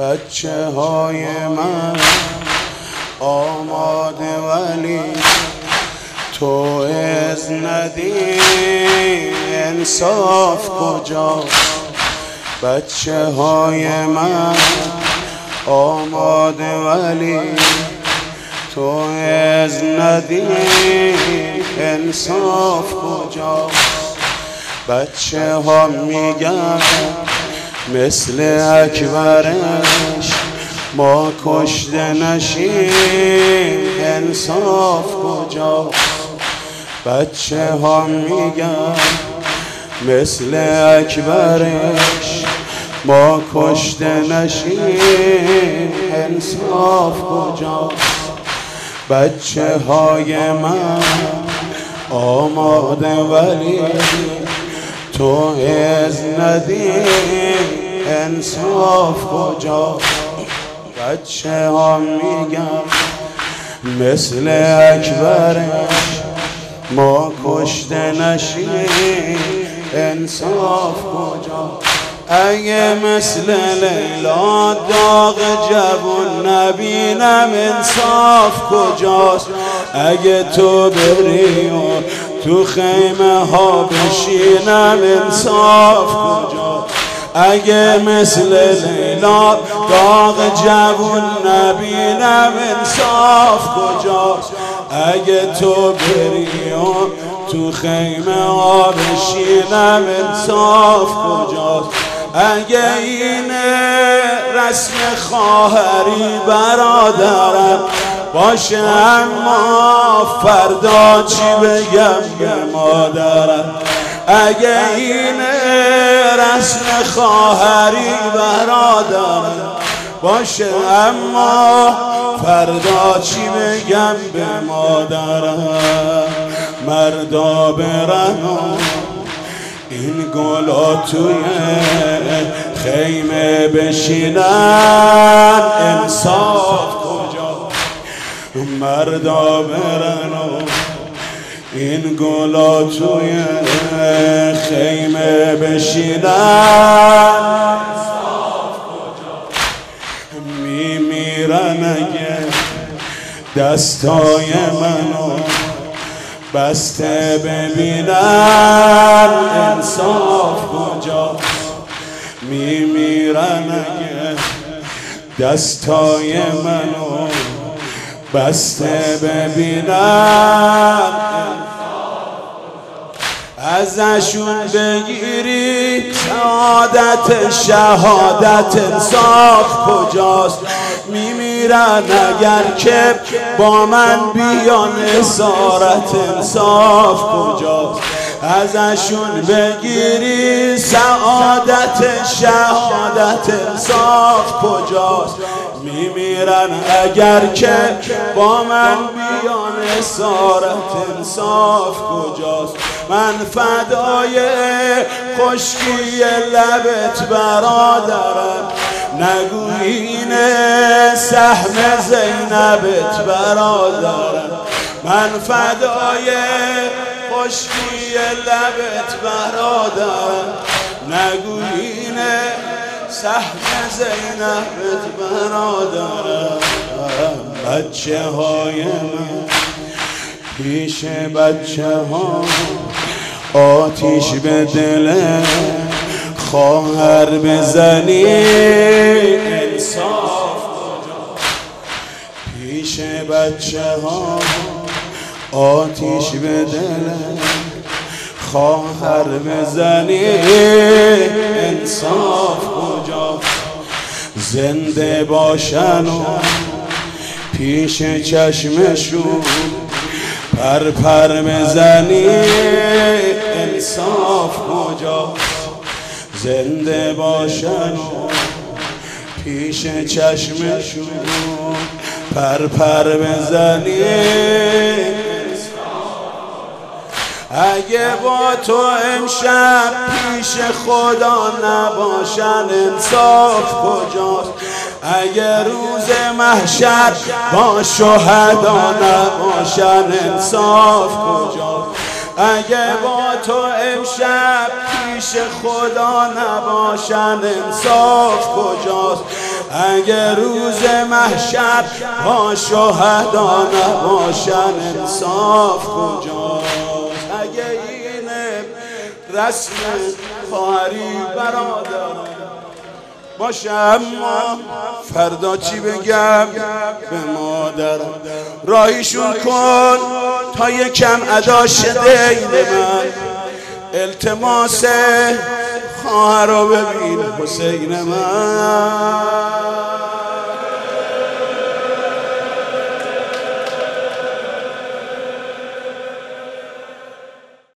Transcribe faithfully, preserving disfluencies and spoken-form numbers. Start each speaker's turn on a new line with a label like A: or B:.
A: بچه های من آماده ولی تو از ندی انصاف کجا؟ بچه های من آماده ولی تو از ندی انصاف کجا؟ بچه ها میگن مثل اکبرش ما کشته نشیم انصاف کجا؟ بچه ها میگن مثل اکبرش ما کشته نشیم انصاف کجا؟ بچه های من آماده ولی تو از ندی انصاف کجا؟ بچه ها میگن مثل اکبرش ما کشته نشیم انصاف کجا؟ اگه مثل لیلا داغ جوون نبینم انصاف کجاست؟ اگه تو بری و تو خیمه ها بشینم انصاف کجاست؟ اگه مثل لیلا داغ جوون نبینم انصاف کجاست؟ اگه تو بری و تو خیمه ها بشینم انصاف کجاست؟ اگه این رسم خواهری برادرم باشه اما فردا چی بگم به مادرم؟ اگه این رسم خواهری برادرم باشه اما فردا چی بگم به مادرم؟ مردا برن این گلا توی خیمه بشینن انصاف کجا؟ مردا برن این گلا توی خیمه بشینن انصاف کجا؟ میمیرن اگه دستای منو بسته ببینن انصاف کجا؟ میمیرن اگه دستای منو بسته ببینن ازشون بگیری سعادت شهادت انصاف کجاست؟ میمیرن اگر که با من بیان اسارت انصاف کجاست؟ ازشون بگیری سعادت شهادت انصاف کجاست؟ میمیرن اگر که با من بیان اسارت انصاف کجاست؟ من فدای خشکی لبت برادرم نگو این سهم زینبت برادرم من فدای خشکی لبت برادرم نگو این سهم زینبت برادرم بچه های من پیش بچه ها آتیش به دل خواهر بزنی انصاف کجا؟ پیش بچه ها آتیش به دل خواهر بزنی انصاف کجا؟ زنده باشن و پیش چشمشون پر پر بزنی انصاف کجا؟ زنده باشن و پیش چشمشون پر پر بزنی اگه با تو امشب پیش خدا نباشن انصاف کجاست؟ اگه روز محشر با شهدا نباشن انصاف کجاست؟ اگه با تو امشب پیش خدا نباشن انصاف کجاست؟ اگه روز محشر با شهدا نباشن انصاف کجاست؟ اگه اینه رسم خواهری برادر باشه، اما فردا چی بگم به مادرم؟ راهیشون کن تا یکم ادا شده این من، التماس خواهر رو ببین حسین من.